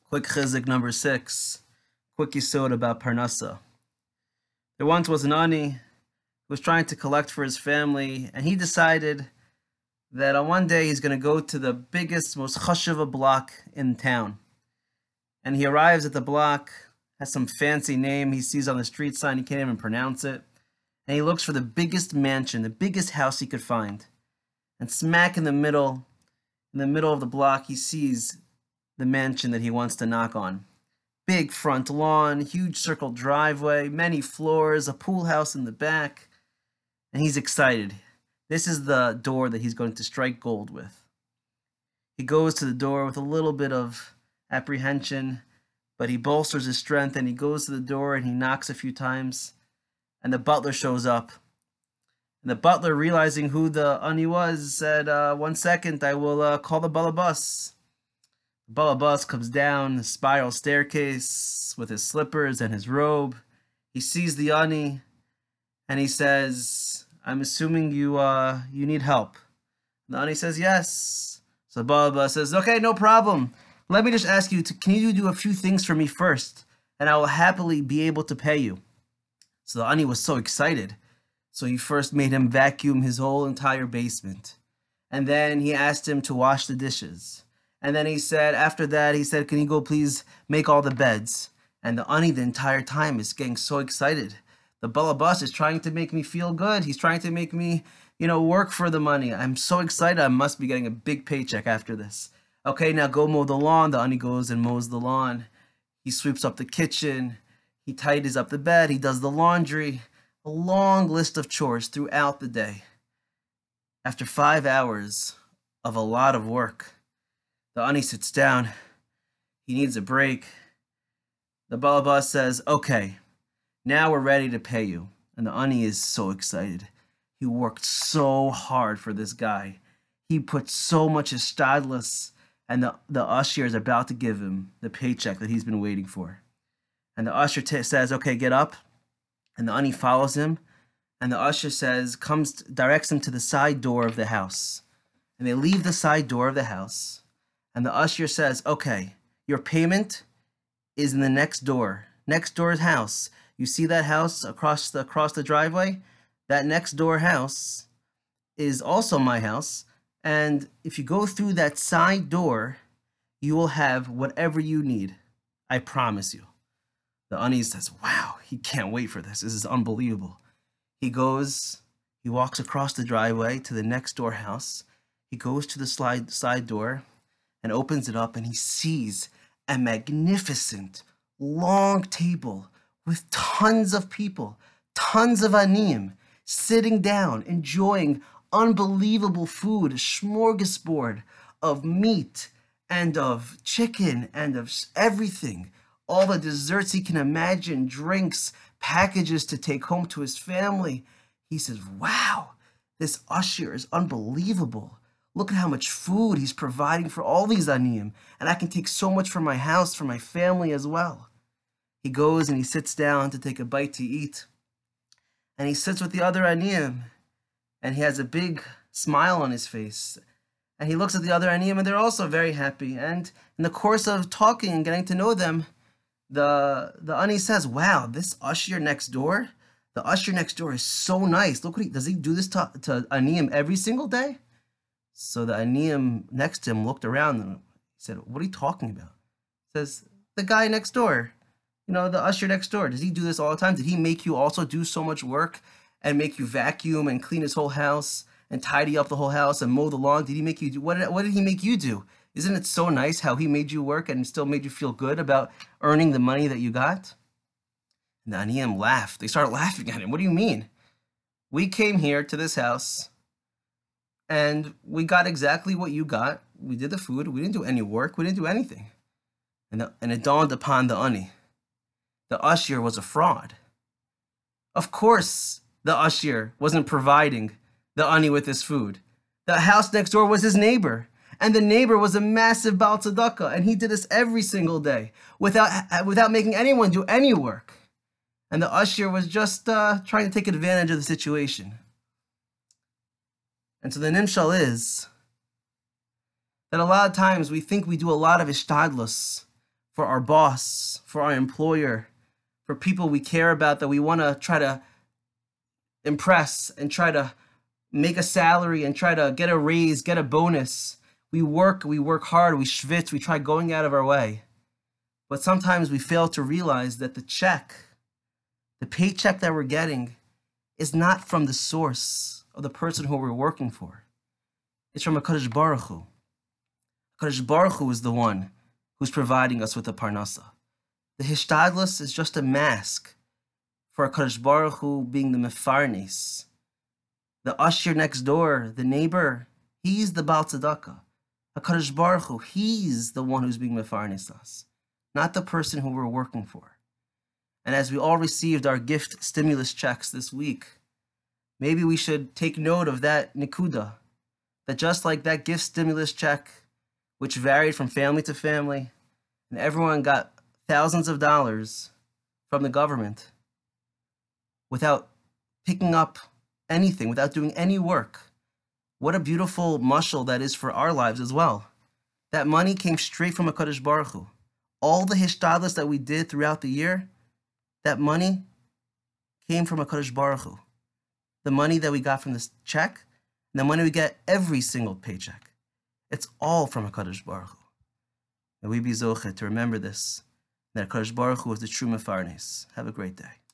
Quick chizik number 6. Quick yisod about Parnasa. There once was an ani who was trying to collect for his family, and he decided that on one day he's going to go to the biggest, most chashuva block in town. And he arrives at the block, has some fancy name he sees on the street sign, he can't even pronounce it. And he looks for the biggest mansion, the biggest house he could find. And smack in the middle of the block, he sees the mansion that he wants to knock on. Big front lawn, huge circle driveway, many floors, a pool house in the back. And he's excited. This is the door that he's going to strike gold with. He goes to the door with a little bit of apprehension, but he bolsters his strength and he goes to the door and he knocks a few times. And the butler shows up. And the butler, realizing who the ani was, said, 1 second, I will call the balabas. The balabas comes down the spiral staircase with his slippers and his robe. He sees the ani and he says, I'm assuming you need help. The ani says, yes. So the balabas says, okay, no problem. Let me just ask you, can you do a few things for me first? And I will happily be able to pay you. So the ani was so excited. So he first made him vacuum his whole entire basement. And then he asked him to wash the dishes. And then he said, after that, he said, can you go please make all the beds? And the ani the entire time is getting so excited. The balabas is trying to make me feel good. He's trying to make me, work for the money. I'm so excited. I must be getting a big paycheck after this. Okay, now go mow the lawn. The ani goes and mows the lawn. He sweeps up the kitchen. He tidies up the bed. He does the laundry. A long list of chores throughout the day. After 5 hours of a lot of work, the ani sits down. He needs a break. The balabas says, okay, now we're ready to pay you. And the ani is so excited. He worked so hard for this guy. He put so much hishtadlus, and the usher is about to give him the paycheck that he's been waiting for. And the usher says, okay, get up. And the ani follows him. And the usher directs him to the side door of the house. And they leave the side door of the house. And the usher says, okay, your payment is in the next door's house. You see that house across the driveway? That next door house is also my house. And if you go through that side door, you will have whatever you need. I promise you. The ani says, wow, he can't wait for this. This is unbelievable. He walks across the driveway to the next door house. He goes to the side door and opens it up, and he sees a magnificent long table with tons of people, tons of aniyim, sitting down, enjoying unbelievable food, a smorgasbord of meat and of chicken and of everything. All the desserts he can imagine, drinks, packages to take home to his family. He says, wow, this usher is unbelievable. Look at how much food he's providing for all these aniyim, and I can take so much from my house, for my family as well. He goes and he sits down to take a bite to eat, and he sits with the other aniyim, and he has a big smile on his face. And he looks at the other aniyim, and they're also very happy. And in the course of talking and getting to know them, the ani says, wow, this usher next door, the usher next door is so nice. Look, does he do this to aniyim every single day? So the aniyim next to him looked around and said, what are you talking about? He says, the guy next door, the usher next door, does he do this all the time? Did he make you also do so much work and make you vacuum and clean his whole house and tidy up the whole house and mow the lawn? Did he make you do, what did he make you do? Isn't it so nice how he made you work and still made you feel good about earning the money that you got? And the aniyim laughed. They started laughing at him. What do you mean? We came here to this house and we got exactly what you got. We did the food. We didn't do any work. We didn't do anything. And it dawned upon the ani. The usher was a fraud. Of course, the usher wasn't providing the ani with his food. The house next door was his neighbor. And the neighbor was a massive Baal Tzedakah, and he did this every single day without making anyone do any work. And the usher was just trying to take advantage of the situation. And so the nimshal is that a lot of times we think we do a lot of ishtadlus for our boss, for our employer, for people we care about that we want to try to impress and try to make a salary and try to get a raise, get a bonus. We work hard, we schwitz, we try going out of our way. But sometimes we fail to realize that the paycheck that we're getting is not from the source of the person who we're working for. It's from HaKadosh Baruch Hu. HaKadosh Baruch Hu is the one who's providing us with the parnasa. The hishtadlus is just a mask for HaKadosh Baruch Hu being the mefarnes. The usher next door, the neighbor, he's the Baal Tzedakah. HaKadosh Baruch Hu, he's the one who's being mefarnes us, not the person who we're working for. And as we all received our gift stimulus checks this week, maybe we should take note of that nikuda, that just like that gift stimulus check, which varied from family to family, and everyone got thousands of dollars from the government without picking up anything, without doing any work. What a beautiful mashal that is for our lives as well. That money came straight from HaKadosh Baruch Hu. All the hishtadlus that we did throughout the year, that money came from HaKadosh Baruch Hu. The money that we got from this check, and the money we get every single paycheck, it's all from HaKadosh Baruch Hu. May we be zocheh to remember this, that HaKadosh Baruch Hu is the true mefarnes. Have a great day.